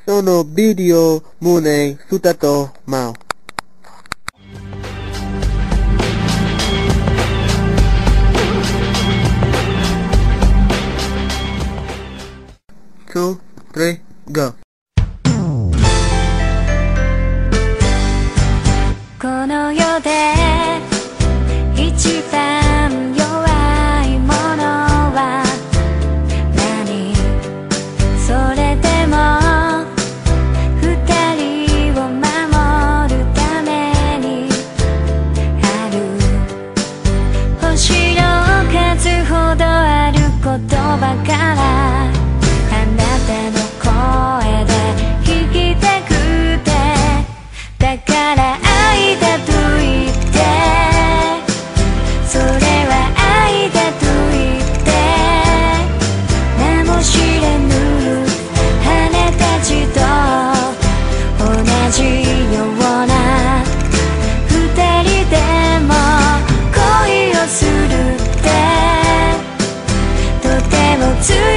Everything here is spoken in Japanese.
そのビデオ胸スタートマウ 2, 3, go この世で一番弱いものは何？それでも二人を守るためにある星の数ほどある言葉からあなたの声で聞きたくてだから愛だと言ってそれは愛だと言って名も知れぬ羽たちと同じような二人でも恋をするってとても強い